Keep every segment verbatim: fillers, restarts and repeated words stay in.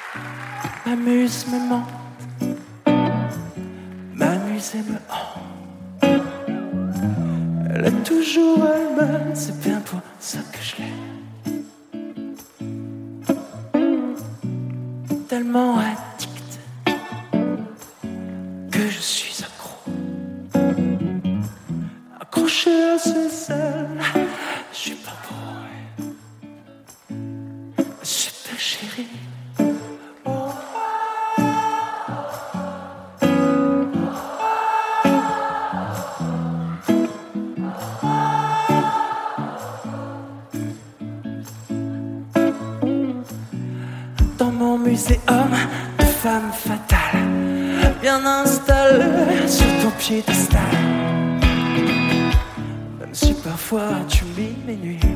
m'amuse, me ment, m'amuse et me hante. Elle est toujours elle-même, c'est bien pour ça que je l'aime. Tellement addict que je suis accro, accroché à ses ailes. Je suis pas pour elle, super chérie. Dans mon muséum de femmes fatales, bien installée sur ton piédestal, même si parfois tu m'imménues,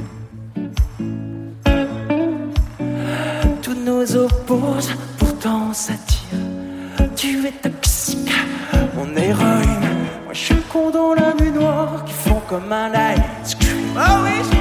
tous nous opposent, pourtant on s'attire. Tu es toxique, mon héroïne. Moi je suis con dans la nuit noire qui font comme un ice cream. Oh oui,